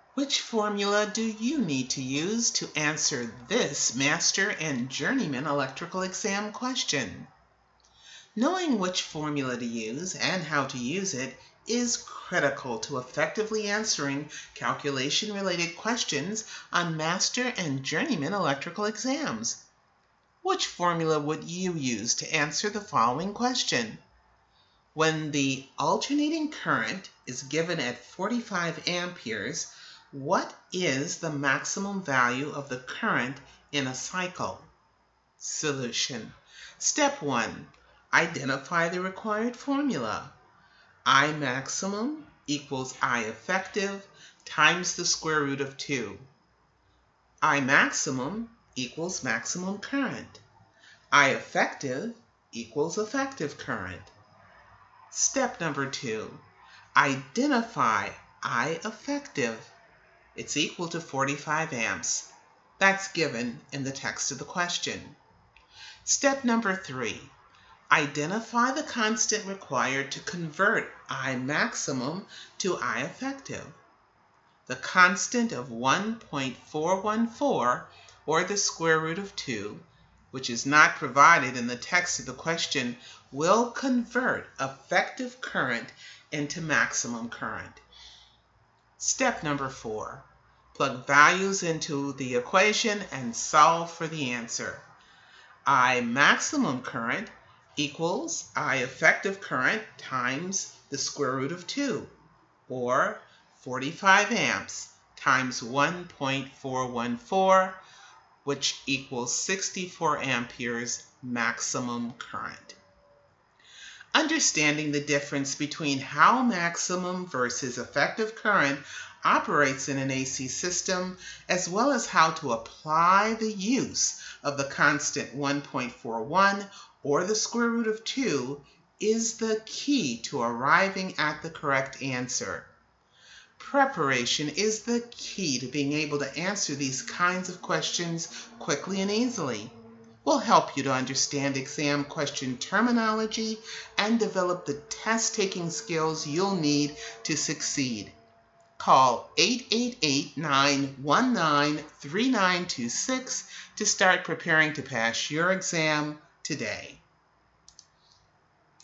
Which formula do you need to use to answer this Master and Journeyman Electrical Exam question? Knowing which formula to use and how to use it is critical to effectively answering calculation-related questions on Master and Journeyman Electrical Exams. Which formula would you use to answer the following question? When the alternating current is given at 45 amperes, what is the maximum value of the current in a cycle? Solution. Step 1. Identify the required formula. I maximum equals I effective times the square root of 2. I maximum equals maximum current. I effective equals effective current. Step number 2. Identify I effective. It's equal to 45 amps. That's given in the text of the question. Step number 3. Identify the constant required to convert I maximum to I effective. The constant of 1.414, or the square root of 2, which is not provided in the text of the question, will convert effective current into maximum current. Step number 4. Plug values into the equation and solve for the answer. I maximum current equals I effective current times the square root of 2, or 45 amps times 1.414, which equals 64 amperes maximum current. Understanding the difference between how maximum versus effective current operates in an AC system, as well as how to apply the use of the constant 1.41 or the square root of 2, is the key to arriving at the correct answer. Preparation is the key to being able to answer these kinds of questions quickly and easily. We'll help you to understand exam question terminology and develop the test-taking skills you'll need to succeed. Call 888-919-3926 to start preparing to pass your exam today.